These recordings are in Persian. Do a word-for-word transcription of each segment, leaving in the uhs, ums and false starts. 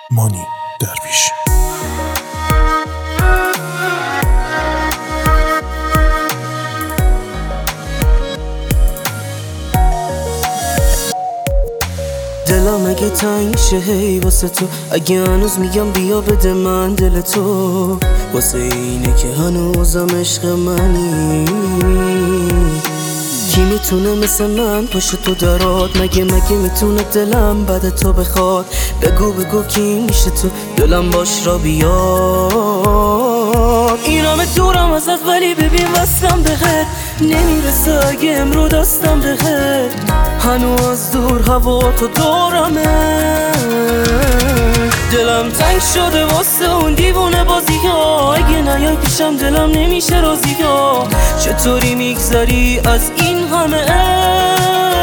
مانی درویش. دلم اگه تنگ شه هی واسه تو، اگه هنوز میگم بیا بده من دل تو، واسه اینه که هنوزم عشق منی. کی میتونه مثل من پشت تو درات؟ مگه مگه میتونه دلم بعد تو بخواد؟ بگو بگو کی میشه تو دلم باش را بیاد. این همه دورم ازت ولی ببین وصلم بهت نمیرسه. اگه امرو دستم بهت هنوز از دور هوا تو دورمه. دلم تنگ شده واسه اون دیوونه بازی ها، اگه نیای پیشم دلم نمیشه راضی ها. چطوری میگذری از این همه عشق؟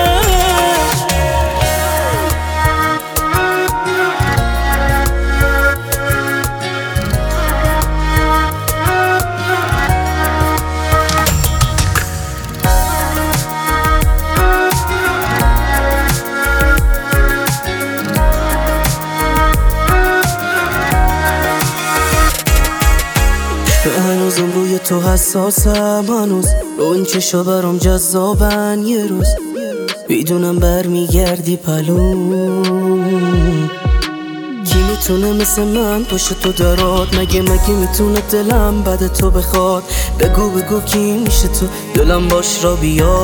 هنوزم روی تو حساسم، هنوز رو این چشا برام جذابن. یه روز میدونم برمیگردی پلوم. کی میتونه مثل من پشت تو درات؟ مگه مگه میتونه دلم بعد تو بخواد؟ بگو بگو کی میشه تو دلم باش را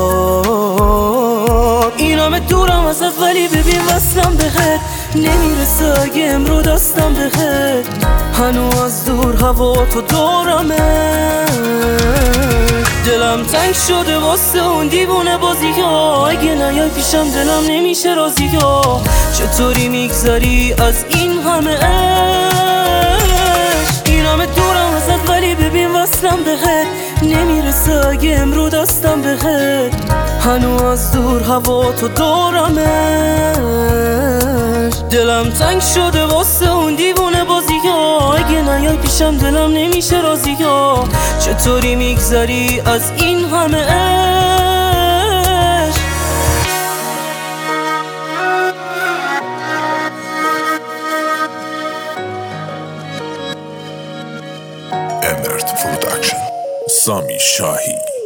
بیاد. این همه دورم ازت ولی ببین وصلم بهت نمیرسه. اگه امرو دستم بهت هنوز از دور هوا تو دورمه. دلم تنگ شده واسه اون دیوونه بازی ها، اگه نیای پیشم دلم نمیشه راضی ها. چطوری میگذری از این همه عشق؟ این همه دورم ازت ولی ببین وصلم بهت نمیرسه. اگه امرو دستم بهت هنوز از دور هوا تو دورمه. دلم تنگ شده واسه اون دیوونه بازی ها، اگه نیای پیشم دلم نمیشه راضی ها. چطوری میگذری از این همه عشق؟ امرت پروداکشن. سامی شاهی.